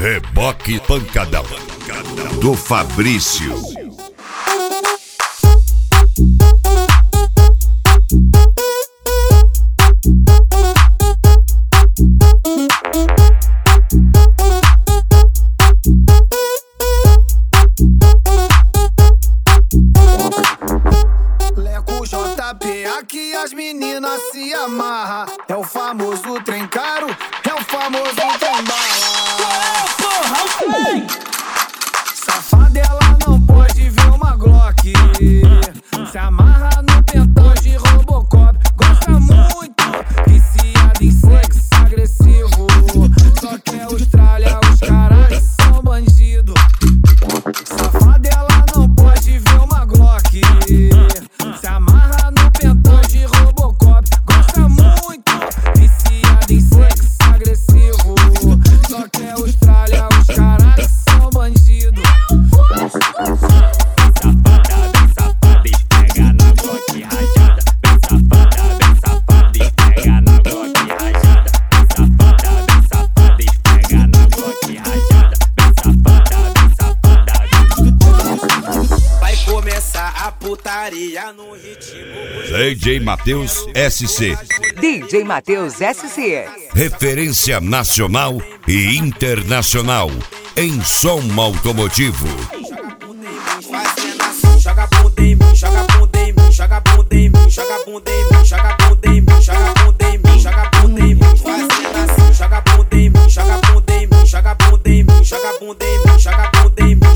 Reboque Pancadão do Fabrício. Leco JP, aqui as meninas se amarram. É o famoso trem caro, é o famoso trem bala. Safada, ela não pode ver uma Glock. Se amarra no pentão de Robocop. Gosta muito, viciada em sexo agressivo. Só quer Austrália, os caras são bandido. Safada, ela não pode ver uma Glock. Se amarra no pentão de Robocop. Gosta muito, viciada em sexo agressivo. Só quer Austrália, os caras são bandido. Vai começar a putaria no ritmo. DJ Matheus SC. DJ Matheus SC. Referência nacional e internacional em som automotivo. Joga bunda em mim, joga bunda em mim, joga bunda em mim, joga bunda em mim, joga bunda em mim, joga bunda em mim, joga bunda em mim, fazendo assim, joga bunda em mim, joga bunda em mim, joga bunda em mim, joga bunda em mim, joga bunda em mim,